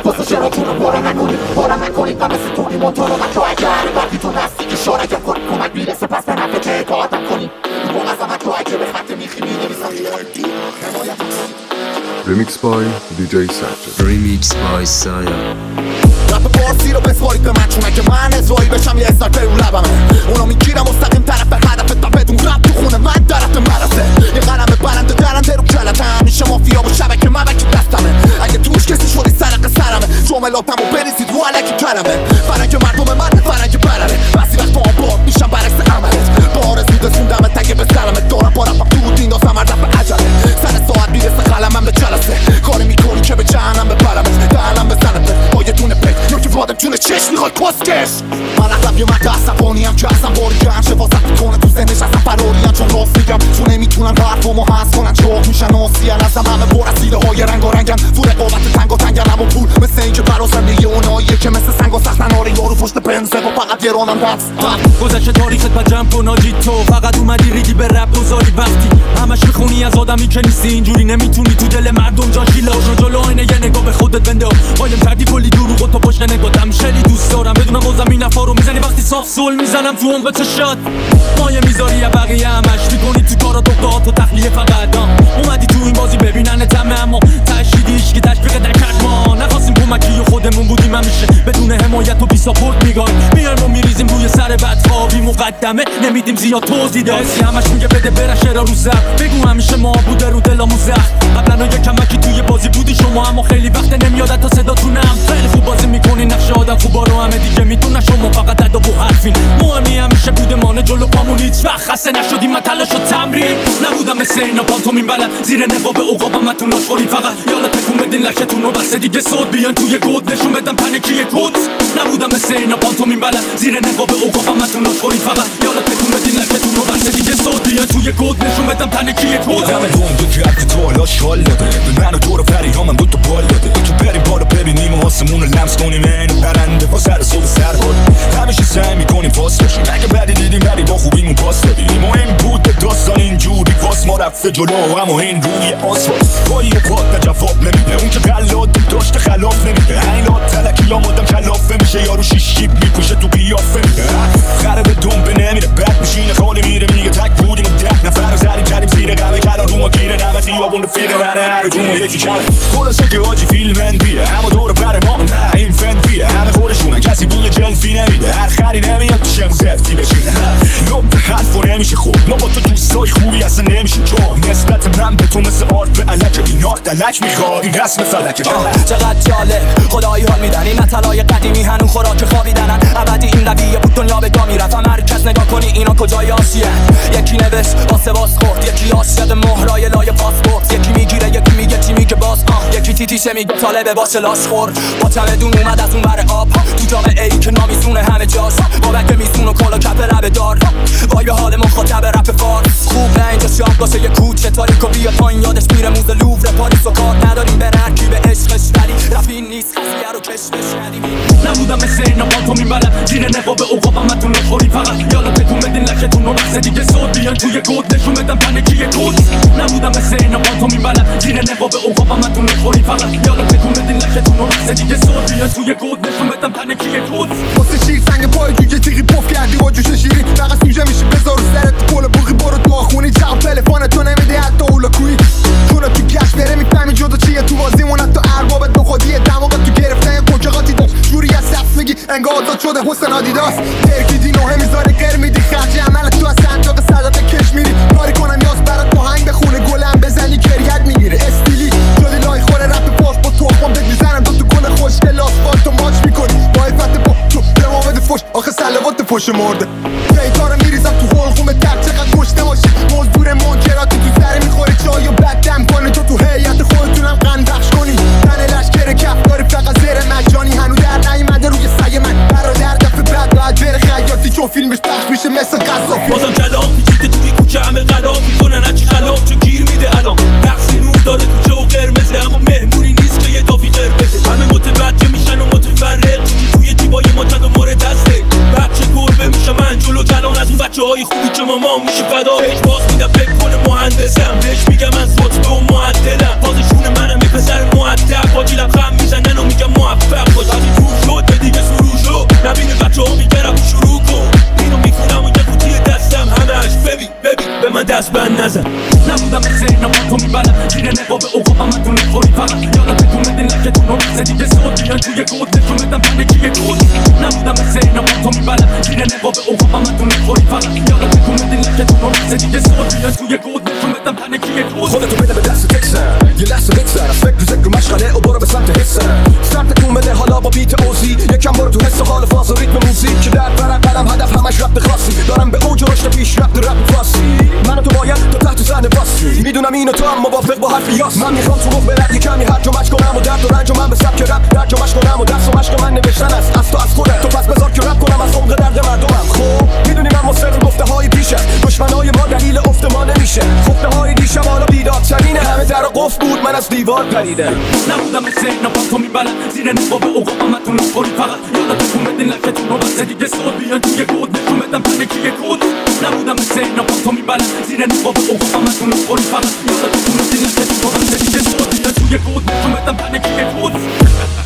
واسه شراتون رو بارا نکنید و مثل تونی مونتون رو مکرا اگه هر وقتی تو نزدیک شارک یا کمک میرسه پس به نفت اعتقادم کنید این از همه تو اگه به خط میخی مینویسم Remix by DJ Sacha. Remix by Saya. رپ پارسی رو بسپارید به من چون اگه من ازایی بشم یه اسنایپر رو لبمه اونو میگیرم مستقیم طرف هدفت و بدون رپ تو خونه من درفت مرسه یه قلم برنده درنده رو کلته همیشه مافیا و شبکه مبکی دستمه اگه توش کسی شدی سرق سرمه جملاتم و بریزید رو علکی کرمه فرنگ مردم من فرنگ برره بسی وقت آباد میشم برعکس عملت با آرزو رسوندمت اگه به سرمت دارم با رپم دود میندازم هر دفعه عجله سر ساعت میرسه قلمم به جلسه کاری میکنی که به جهنم ببرمت دهنم بزنمت با یه دونه پیک یا که بادم جون چشم میخوای کسکش من اغلب یه مرد عصبانیم که اصلا باریگم شفاست میکنه تو ذهنش اصلا فراریم چون راست میگم چون نمیتونن حرفامو حذف کنن چاق میشن آسیان ازم همه برسیده های رنگ و رنگن تو رقابت تنگ و تنگن اما پول مثل اینکه برازنده اوناییه که مثل سنگ و سختن آره یارو پشت پنسه و فقط گرانم دست گذشته تاریخت پا جمع کن آجی تو فقط اومدی ریدی به رپ گذاری وقتی همش میخونی از آدمی که نیستی اینجوری نمیتونی تو دل مردم جاشی لاشو جلو آینه یه نگاه به خودت بنده قایم کردی کلی دروغ و تو پشت نگاتم شلی دوست دارم بدونم با زمین نفا رو میزنی وقتی صاف سول میزنم تو عمق چشات مایه میذاری یا بقیه همش میکنی تو کارا دقدات و تخلیه فقط اومدی تو این بازی ببینن تمه اما تشهیدیش که تشویق نکرد ما نخواستیم کمکی و خودمون بودیم همیشه بدون حمایت و بی ساپورت میگایم میایم و میریزیم روی سر بدخوابی مقدمه نمیدیم زیاد توضیح داسی همش میگه بده برشه را رو زخم بگو همیشه ما بوده رو دلامو زخم قبلا یه کمکی توی بازی بودی شما اما خیلی وقت نمیاد تا صداتونم خیلی خوب بازی میکنی نقش آدم خوبا رو همه دیگه میدونن شما فقط ادب و حرفین مهمی همیشه بوده مانه جلو پامون هیچ وقت خسته نشدیم من تلاش و تمرین نبودم مثل اینا پانتومین بلد زیر نقاب عقابم متون ناشخورید فقط یالا تکون بدین لکتون رو بسته دیگه صوت بیان توی گود نشون بدم پنیکی کد نبودم مثل اینا پانتومین بلد زیر نقاب عقابم متون ناشخورید فقط یالا تکون بدین لکتون رو بسته دیگه صوت بیان توی گود نشون بدم پنیکی کد همه دو که حرف تو حالا شال داده به من و تو رو فریهامم دو تا بال داده تو بریم بالا ببینیم و آسمون رو لمس کنیم اینو برنده با سر صبح سر بود همیشه سعی میکنیم پاس بشیم اگه بدی دیدیم ولی با خوبیمون پاس دادیم مهم بود داستان اینجوری واس ما رفته جلو اما این روی آسفالت پایی و پات جواب نمیده اون که قلات داشته خلاف نمیده اینات تلکی آمادم خلافه میشه یارو شیش جیب میپوشه تو قیافه میده خره به دنبه نمیره بد میشینه خالی میره میگه تک بودیم و 10 نفر رو زدیم کردیم زیر قهوه کلان رو ما گیره نمتی یا رفیق منه هر جون یکی کرد خلاصه که آجی فیلم اندیه اما دور بر ما نه این فندیه همه خودشونن کسی بوی جنفی نمیده هر خری نمیاد تو شم زفتی بشینه نبه حرف و نمیشه خوب ما با تو دوستای خوبی اصلا نمیشه جا نسبت من به تو مثل آرد به علک این آرد دلک میخواد این رسم فلکه چقدر جالب خدایی حال میدن این مطلای قدیمی هنون خوراک خوابیدنن ابدی این رویه بود دنیا به گا میرفت هر کس نگاه کنی اینا کجای آسیه یکی نوشت واسه باز خورد یکی آسیاد مهرای لای پاسپورت یکی میگیره یکی میگه چی میگه باز یکی تیتیشه میگه طالبه باشه لاش خور با چمدون اومد از اون بر آب تو جامعه ای که نامیزونه همه جاش بابک میزون و کلا کپ لبه دار وای به حال مخاطب رپ فارس خوب نه اینجا شاب باشه یه کوچه تاریک و بیا پایین یادش میره موزه لوور پاریس و کار نداریم به رکی به عشقش ولی رفین نیست خسیه رو کشمش نبودم مثل اینا پانتومین بلد زیر نقاب عقابم متون نخوری فقط یالا تکون بدین لکتون رو بسته دیگه صوت بیان توی گود نشون بدم پنیکی کد نبودم مثل اینا پانتومین بلد زیر نقاب عقابم متون نخوری فقط یالا تکون بدین لکتون رو بسته دیگه صوت بیان توی گود نشون بدم پنیکی کد واسه شیر سنگ پای جوجه تیغی پف کردی با جوش شیرین نقص میشه بذار سرت گل بوقی برو تو آخونی جواب تلفن تو نمیده حتی اولا کوی کنه تو گشت بره میفهمی جدا چیه تو بازیمون حتی اربابت به خودیه دماغت تو گرفتن کنجقاتی داشت جوری از صف میگی انگار آزاد شده حسن آدیداس درکی دی نوه میذاره قر میدی خرج عملت تو از صندوق صدات کش میری کاری کنم یاس برات ماهنگ بخونه گلم بزنی کریت میگیره استیلی جدی لای خوره رپ پاس با تو خون بد میزنم دو تو گل خوشگل آسفالتو ماچ میکنی با عفت با تو به ما بده فش آخه سلوات فش مرده دیتا رو میریزم تو حلقوم تر چقدر گشته باشی مزدور منکرات تو سر میخوری چای و بد دم کنی تو هیئت خودتونم قند بخش کنی تن لشکر کف داری فقط زیر مجانی هنو در نیومده روی سگ من برادر دفعه بعد باید بره خیاطی چون فیلمش پخش میشه مثل قصافی بازم کلام پیچیده توی کوچه همه قلام میکنن هرچی خلاف چون گیر میده الان رقصی نور داره تو جو قرمزه اما مهمونی نیست که یه دافی قرمزه همه متوجه میشن و متفرق توی جیبای ما چند و مورد هسته بچه گربه میشه من جلو کلان از اون بچه های خوبی که مامان میشه فدا بهش باز میدم فکر کنه مهندسم بهش میگم من صوت به اون معدلم سرتتون بده حالا با بیت اوزی یکم برو تو حس و حال فاز و ریتم موزیک که در برق قلم هدف همش رفت خاصی دارم به اوج و رشد پیش رفت رپ فاسی من و تو باید تا تحت صحنه باسی میدونم اینو تو هم موافق با حرف یاس من میخوام تو رخ برد یکمی هر جمعش کنم و درد و رنج و من به سبک رپ ترجمه‌اش کنم و درس و مشق من نوشتن است از تو از خودت تو پس بذار که رپ کنم از عمق درد مردمم خب میدونی من مصر گفته های پیشه دشمنای ما دلیل افت ما نمیشه خفته های دیشب حالا بیدار ترینه همه در قفل بود من از دیوار پریدم نبودم مثل اینا با تو میبرن زیر نقاب اوقامتون نخوری فقط یادتون بدین لکتون رو بسته دیگه سود بیان توی کود نشون بدم پنکی کود نبودم مثل اینا با تو میبرن زیر نقاب اوقامتون نخوری فقط یادتون بدین لکتون رو بسته دیگه سود بیان توی کود نشون بدم پنکی کود